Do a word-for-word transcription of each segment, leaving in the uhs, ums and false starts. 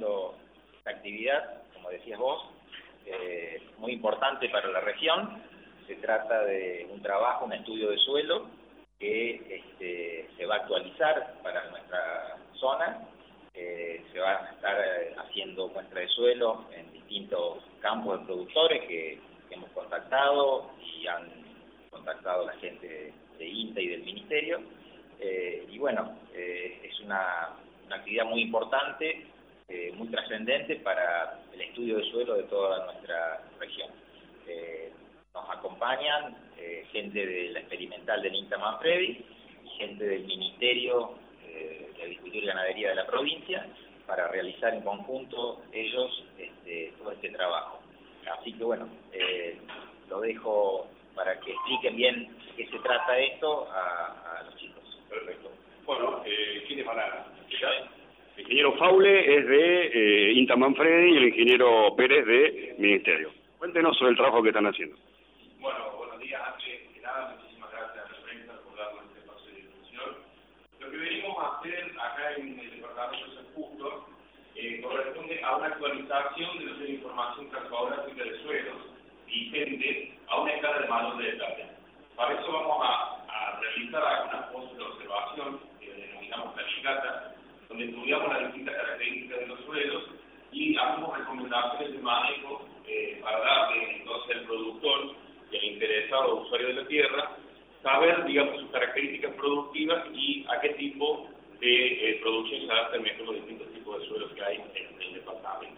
desarrollando esta actividad, como decías vos, eh, muy importante para la región. Se trata de un trabajo, un estudio de suelo que este, se va a actualizar para nuestra zona. Eh, se va a estar eh, haciendo muestra de suelo en distintos campos de productores que, que hemos contactado y han contactado a la gente de INTA y del Ministerio. Eh, y bueno, eh, es una, una actividad muy importante, eh, muy trascendente para el estudio de suelo de toda nuestra región. Eh, nos acompañan eh, gente de la experimental del INTA Manfredi y gente del Ministerio de Agricultura y Ganadería de la provincia para realizar en conjunto ellos este, todo este trabajo. Así que bueno, eh, lo dejo para que expliquen bien qué se trata esto a, a los chicos. Perfecto. Bueno, eh, ¿quiénes van a explicar? El ingeniero Faule es de eh, INTA Manfredi y el ingeniero Pérez de Ministerio. Cuéntenos sobre el trabajo que están haciendo. Bueno, buenos días. Antes que nada, muchísimas gracias a la prensa por darnos este espacio de difusión. Lo que venimos a hacer acá en el departamento de San Justo eh, corresponde a una actualización de la información cartográfica de suelos vigente a una escala de valor de detalle. Para eso vamos a, a realizar algunas cosas de observación que denominamos calicata, donde estudiamos las distintas características de los suelos y hacemos recomendaciones de manejo eh, para darle entonces al productor y al interesado usuario de la tierra saber, digamos, sus características productivas y a qué tipo de eh, producción se adaptan mejor los distintos tipos de suelos que hay en el departamento.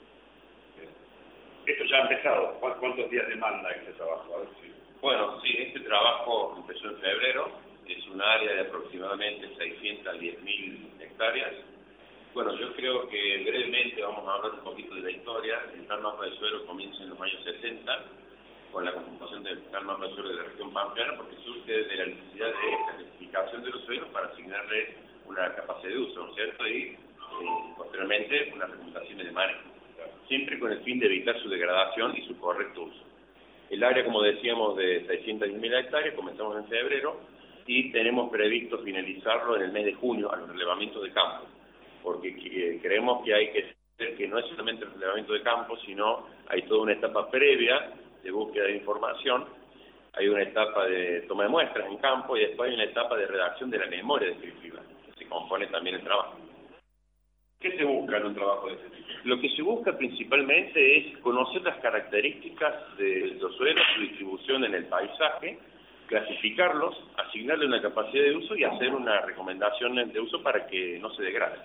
Esto ya ha empezado. ¿Cuántos días demanda este trabajo? A ver si... Bueno, sí, este trabajo empezó en febrero. Es un área de aproximadamente seiscientas diez mil hectáreas. Bueno, yo creo que brevemente vamos a hablar un poquito de la historia. El Plan Mapa de Suelo comienza en los años sesenta, con la conformación del Plan Mapa de Suelo de la región pampeana, porque surge de la necesidad de clasificación de los suelos para asignarle una capacidad de uso, ¿no es cierto? Y eh, posteriormente unas recomendaciones de manejo, siempre con el fin de evitar su degradación y su correcto uso. El área, como decíamos, de seiscientas diez mil hectáreas, comenzamos en febrero y tenemos previsto finalizarlo en el mes de junio a los relevamientos de campo, porque eh, creemos que hay que hacer que no es solamente el relevamiento de campo, sino hay toda una etapa previa de búsqueda de información, hay una etapa de toma de muestras en campo y después hay una etapa de redacción de la memoria descriptiva, que se compone también el trabajo. ¿Qué se busca en un trabajo de este tipo? Lo que se busca principalmente es conocer las características de los suelos, su distribución en el paisaje, clasificarlos, asignarle una capacidad de uso y hacer una recomendación de uso para que no se degrade.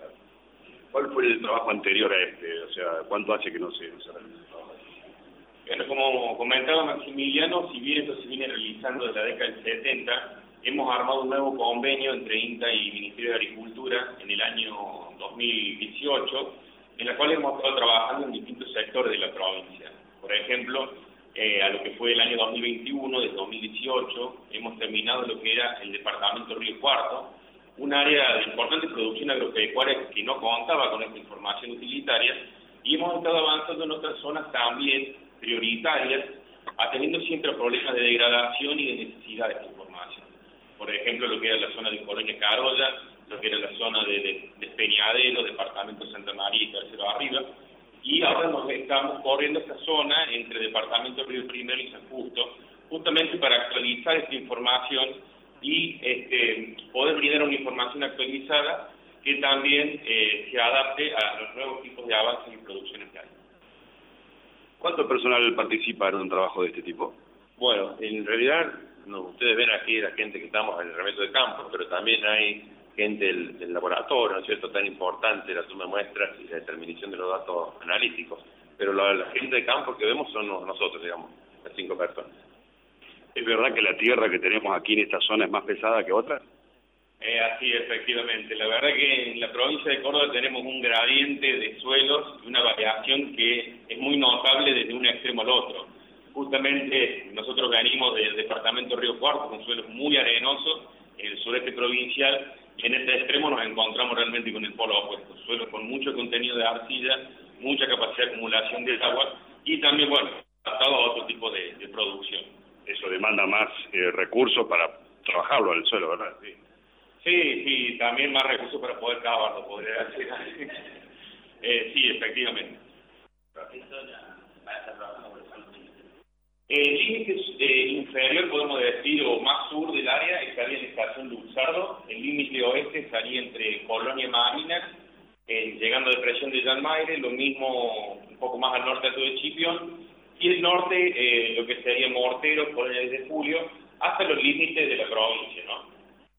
¿Cuál fue el trabajo anterior a este? O sea, ¿cuánto hace que no se, no se realiza el trabajo? Bueno, como comentaba Maximiliano, si bien esto se viene realizando desde la década del setenta, hemos armado un nuevo convenio entre INTA y Ministerio de Agricultura en el año dos mil dieciocho, en la cual hemos estado trabajando en distintos sectores de la provincia. Por ejemplo, eh, a lo que fue el año dos mil veintiuno, desde dos mil dieciocho, hemos terminado lo que era el departamento Río Cuarto, un área de importante producción agropecuaria que no contaba con esta información utilitaria, y hemos estado avanzando en otras zonas también prioritarias, atendiendo siempre a problemas de degradación y de necesidad de esta información. Por ejemplo, lo que era la zona de Colonia Carolla, lo que era la zona de, de, de Peñadero, departamento de Santa María y Tercero Arriba, y ahora nos estamos corriendo esta zona entre departamento Río Primero y San Justo, justamente para actualizar esta información y este, poder brindar una información actualizada que también eh, se adapte a los nuevos tipos de avances y producciones que hay. ¿Cuánto personal participa en un trabajo de este tipo? Bueno, en realidad, no, ustedes ven aquí la gente que estamos en el remedio de campo, pero también hay gente del, del laboratorio, ¿no es cierto?, tan importante la toma de muestras y la determinación de los datos analíticos. Pero la, la gente de campo que vemos son nosotros, digamos, las cinco personas. ¿Es verdad que la tierra que tenemos aquí en esta zona es más pesada que otras? Eh, así, efectivamente. La verdad que en la provincia de Córdoba tenemos un gradiente de suelos y una variación que es muy notable desde un extremo al otro. Justamente nosotros venimos del departamento Río Cuarto con suelos muy arenosos en el sureste provincial y en este extremo nos encontramos realmente con el polo opuesto. Suelos con mucho contenido de arcilla, mucha capacidad de acumulación de agua y también, bueno, adaptado a otro tipo de, de producción. Eso demanda más eh, recursos para trabajarlo en el suelo, ¿verdad? Sí. Sí, sí, también más recursos para poder cavarlo, podría decir. Eh, sí, efectivamente. El límite eh, inferior, podemos decir, o más sur del área, estaría en la estación Luxardo. El límite oeste estaría entre Colonia y Marina, eh, llegando a depresión de Jan Mayre, lo mismo un poco más al norte, Alto de Chipión, y el norte, eh, lo que sería Morteros, Colonia de Julio, hasta los límites de la provincia, ¿no?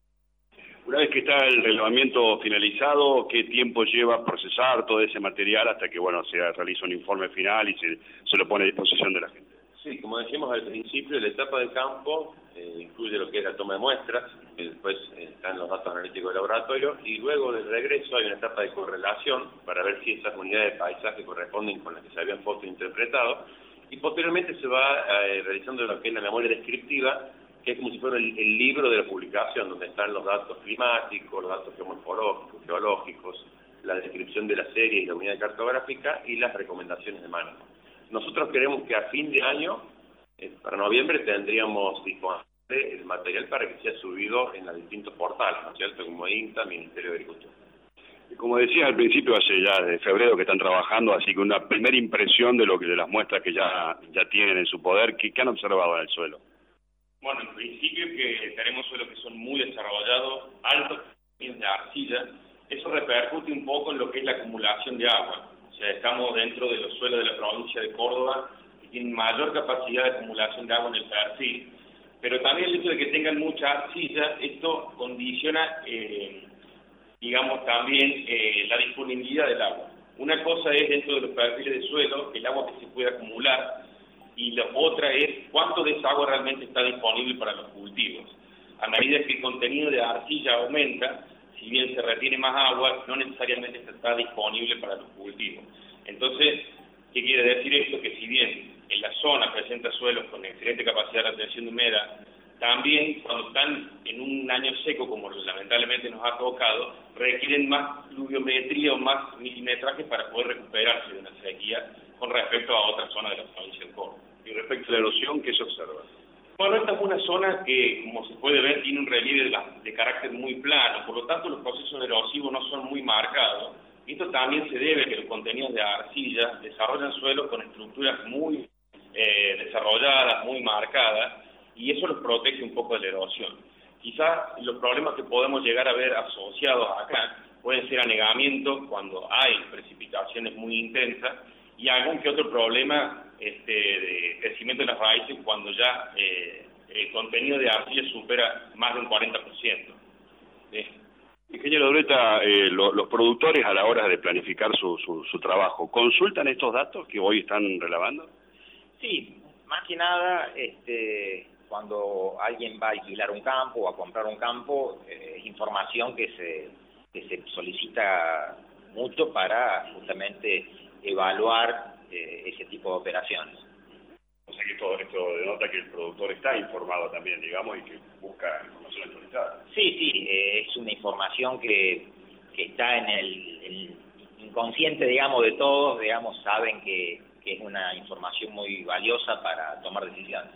Una vez que está el relevamiento finalizado, ¿qué tiempo lleva procesar todo ese material hasta que, bueno, se realiza un informe final y se, se lo pone a disposición de la gente? Sí, como decíamos al principio, la etapa de campo eh, incluye lo que es la toma de muestras, y después eh, están los datos analíticos del laboratorio, y luego del regreso hay una etapa de correlación para ver si esas unidades de paisaje corresponden con las que se habían fotointerpretado, y posteriormente se va eh, realizando lo que es la memoria descriptiva, que es como si fuera el, el libro de la publicación, donde están los datos climáticos, los datos geomorfológicos, geológicos, la descripción de la serie y la unidad cartográfica y las recomendaciones de manejo. Nosotros queremos que a fin de año, eh, para noviembre, tendríamos disponible el material para que sea subido en los distintos portales, ¿no es cierto?, como INTA, Ministerio de Agricultura. Como decía al principio, hace ya de febrero que están trabajando, así que una primera impresión de lo que de las muestras que ya ya tienen en su poder, ¿qué, qué han observado en el suelo? Bueno, en principio que tenemos suelos que son muy desarrollados, altos de arcilla. Eso repercute un poco en lo que es la acumulación de agua. O sea, estamos dentro de los suelos de la provincia de Córdoba, que tienen mayor capacidad de acumulación de agua en el perfil, pero también el hecho de que tengan mucha arcilla, esto condiciona, eh, digamos, también eh, la disponibilidad del agua. Una cosa es dentro de los perfiles de suelo, el agua que se puede acumular, y la otra es cuánto de esa agua realmente está disponible para los cultivos. A medida que el contenido de arcilla aumenta, si bien se retiene más agua, no necesariamente está disponible para los cultivos. Entonces, ¿qué quiere decir esto? Que si bien en la zona presenta suelos con excelente capacidad de retención de humedad, también cuando están en un año seco, como lamentablemente nos ha tocado, requieren más pluviometría o más milimetraje para poder recuperarse de una sequía con respecto a otras zonas de la provincia de Córdoba. Y respecto a la erosión, ¿qué se observa? Bueno, esta es una zona que, como se puede ver, tiene un relieve de, la, de carácter muy plano, por lo tanto los procesos erosivos no son muy marcados. Esto también se debe a que los contenidos de arcilla desarrollan suelos con estructuras muy eh, desarrolladas, muy marcadas, y eso los protege un poco de la erosión. Quizás los problemas que podemos llegar a ver asociados acá pueden ser anegamientos cuando hay precipitaciones muy intensas, y algún que otro problema este, de crecimiento de las raíces cuando ya eh, el contenido de arcilla supera más de un cuarenta por ciento. ¿Sí? Ingeniero Durreta, eh, lo, los productores a la hora de planificar su, su, su trabajo, ¿consultan estos datos que hoy están relevando? Sí, más que nada, este, cuando alguien va a alquilar un campo o a comprar un campo, eh, es información que se, que se solicita mucho para justamente evaluar eh, ese tipo de operaciones. O sea que todo esto denota que el productor está informado también, digamos, y que busca información actualizada. Sí, sí, eh, es una información que, que está en el, el inconsciente, digamos, de todos, digamos, saben que, que es una información muy valiosa para tomar decisiones.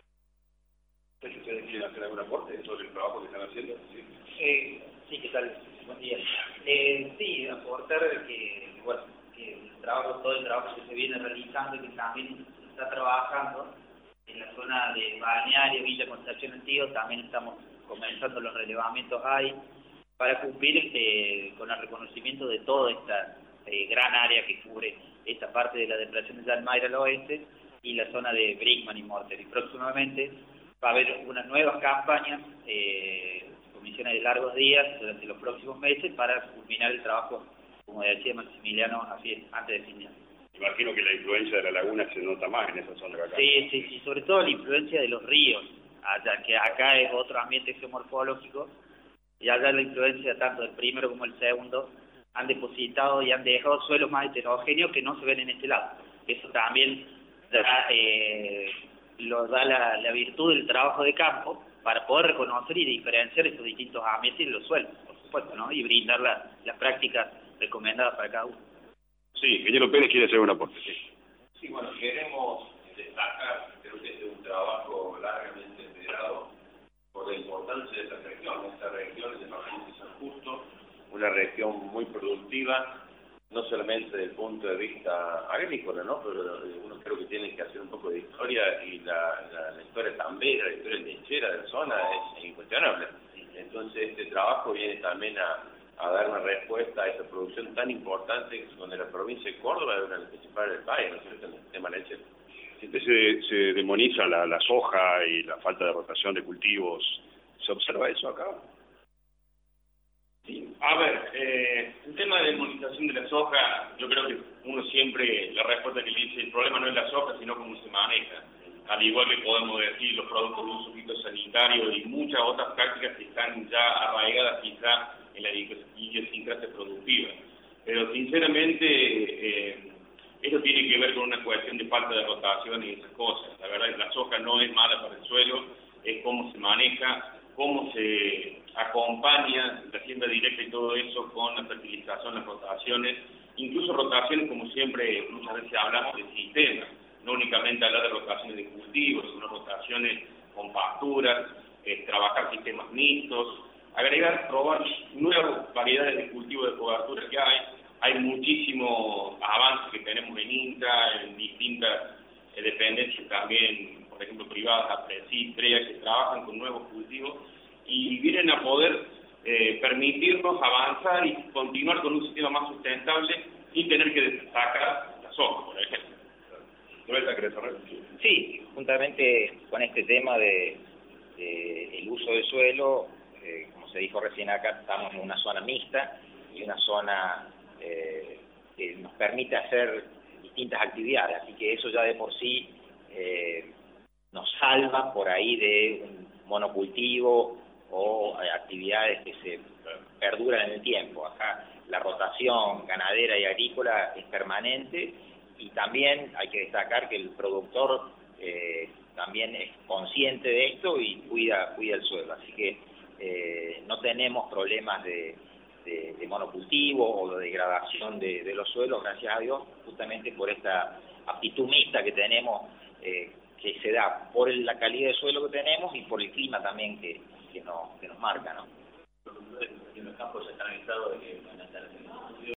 ¿Ustedes quieren hacer algún aporte sobre el trabajo que están haciendo? Sí, eh, sí, ¿qué tal? Buen día. Eh, sí, aportar que, bueno, que el trabajo, todo el trabajo que se viene realizando y que también se está trabajando en la zona de Balneario, Villa Concepción Antiguo, también estamos comenzando los relevamientos ahí para cumplir eh, con el reconocimiento de toda esta eh, gran área que cubre esta parte de la depresión de Jan Mayre al oeste y la zona de Brickman y Morter. Y próximamente va a haber unas nuevas campañas, eh, comisiones de largos días durante los próximos meses para culminar el trabajo, como decía Maximiliano, así antes de fin de año. Imagino que la influencia de la laguna se nota más en esa zona de acá. Sí, sí, sí, sobre todo la influencia de los ríos, allá que acá es otro ambiente geomorfológico, y allá la influencia tanto del primero como el segundo han depositado y han dejado suelos más heterogéneos que no se ven en este lado. Eso también da, eh, lo da la, la virtud del trabajo de campo para poder reconocer y diferenciar estos distintos ambientes en los suelos, por supuesto, ¿no? Y brindar la, las prácticas recomendadas para cada uno. Sí, ingeniero Pérez quiere hacer un aporte. Sí, sí, bueno, queremos destacar, creo que este es un trabajo largamente esperado por la importancia de esta región. Esta región es el departamento de San Justo, una región muy productiva, no solamente desde el punto de vista agrícola, ¿no? Pero uno creo que tiene que hacer un poco de historia, y la, la, la historia tambera, la historia lechera de la zona es incuestionable. Entonces este trabajo viene también a, a dar una respuesta a esa producción tan importante, donde la provincia de Córdoba es una de las principales del país, ¿no es cierto?, en el tema lechero. Se, se demoniza la, la soja y la falta de rotación de cultivos. ¿Se observa eso acá? Sí. A ver, eh, el tema de demonización de la soja, yo creo que uno siempre, la respuesta que le dice, el problema no es la soja, sino cómo se maneja. Al igual que podemos decir los productos de uso fitosanitario y muchas otras prácticas que están ya arraigadas quizá en la idiosincrasia productiva. Pero sinceramente, eh, eso tiene que ver con una cuestión de falta de rotación y esas cosas. La verdad es que la soja no es mala para el suelo, es cómo se maneja, cómo se acompaña la siembra directa y todo eso con la fertilización, las rotaciones, incluso rotaciones, como siempre muchas veces hablamos de sistemas, no únicamente hablar de rotaciones de cultivos, sino rotaciones con pasturas, eh, trabajar sistemas mixtos, agregar, probar nuevas variedades de cultivo de cobertura que hay. Hay muchísimos avances que tenemos en INTA, en distintas eh, dependencias también, por ejemplo, privadas, APRESID, PREA, que trabajan con nuevos cultivos y vienen a poder eh, permitirnos avanzar y continuar con un sistema más sustentable sin tener que destacar la soja, por ejemplo. Sí, juntamente con este tema de, de el uso del suelo, eh, como se dijo recién acá, estamos en una zona mixta y una zona eh, que nos permite hacer distintas actividades, así que eso ya de por sí eh, nos salva por ahí de un monocultivo o eh, actividades que se perduran en el tiempo. Acá la rotación ganadera y agrícola es permanente, y también hay que destacar que el productor eh, también es consciente de esto y cuida cuida el suelo, así que eh, no tenemos problemas de, de, de monocultivo o de degradación de, de los suelos, gracias a Dios, justamente por esta aptitud mixta que tenemos, eh, que se da por la calidad de suelo que tenemos y por el clima también que, que, nos, que nos marca, ¿no? En los campos se están avisados de que van a estar